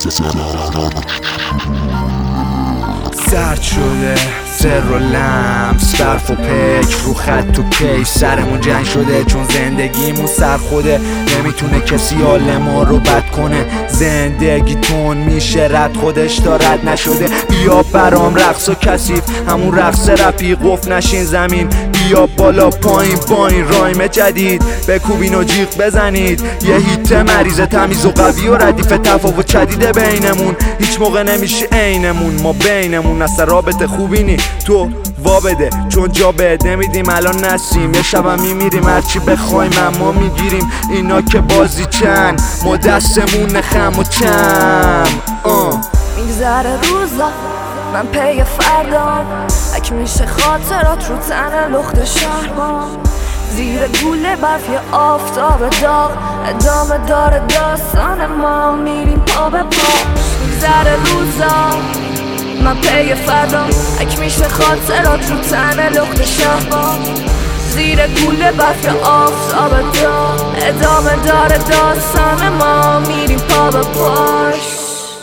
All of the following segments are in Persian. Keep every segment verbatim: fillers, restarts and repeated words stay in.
سرد شده سر و لمس، برف و پک رو خط تو کی. سرمون جنگ شده چون زندگیمون سر خوده، نمیتونه کسی حال ما رو بد کنه. زندگی تون میشه رد خودش تا رد نشده. بیا برام رقص و کثیف، همون رقص رپی قف نشین زمین. بیا بالا پایین با این رایم جدید، بکوبین و جیغ بزنید. یه هیت مریض تمیز و قوی و ردیف، تفاوت شدیده بینمون، هیچ موقع نمیشه عینمون. ما بینمون اصلا رابطه خوبی نی، تو وا بده چون جا بهت نمیدیم. الان نسیم یه شبم میمیریم، هرچی بخوایم اما میگیریم. اینا که بازی چند، ما دستمون خم و چم. میگذره روزا من پی فردام، اگه میشه خاطرات رو تن لخت شهرام. زیر گوله برف یه آفتاب داغ، ادامه داره داستان ما، میریم پا به پا. میگذره روزا من پی فردام، اگه میشه خاطرات رو تن لخت شهرام. زیر گوله برف یه آفتاب داغ، ادامه داره داستان ما، میریم پا به پاش.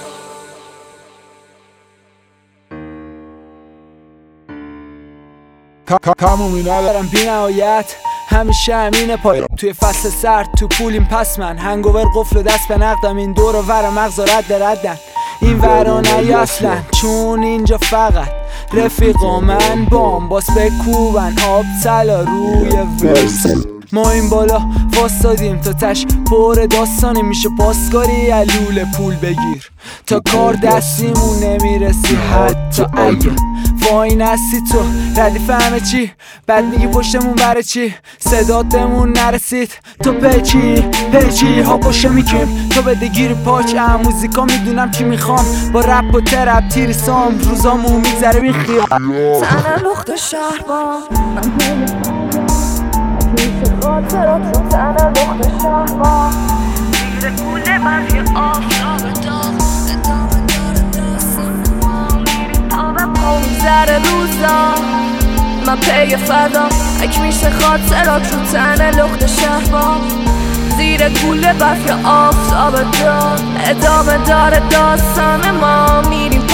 تمومی ندارم بی نهایت، همیشه همینه پای توی فصل سرد تو پولیم. پس من هنگوور قفل و دست به نقدم، این دور و ور مغز و رد ردن. این ورا نی اصلا چون اینجا فقط رفیقا من بام باس بکوبن آب تلا روی ورس. ما این بالا واسادیم تا تش پر داستانی، میشه پاسکاری علول پول بگیر تا کار دستیمون نمیرسی. حتی اگه وای نستی تو ردیف همه چی، بعد میگی پشتمون بره چی، صداتمون نرسید تو پیچی پیچی ها پشه میکیم. تو بده گیر پاچ ام موزیکا، میدونم چی میخوام با رپ و ترپ تیری سام. روزامون میگذره بی خیال تنه لخت شهر با من میشه خاطرات رو تنه لخت شهر با. زیر گوله برفی آفتاب داغ، ادامه داره داستان ما، میریم پا به پا. میگذره روزا من پی فردام، اگه میشه خاطرات رو تنه لخت شهر با. زیر گوله برفی آفتاب داغ، ادامه داره داستان ما، میریم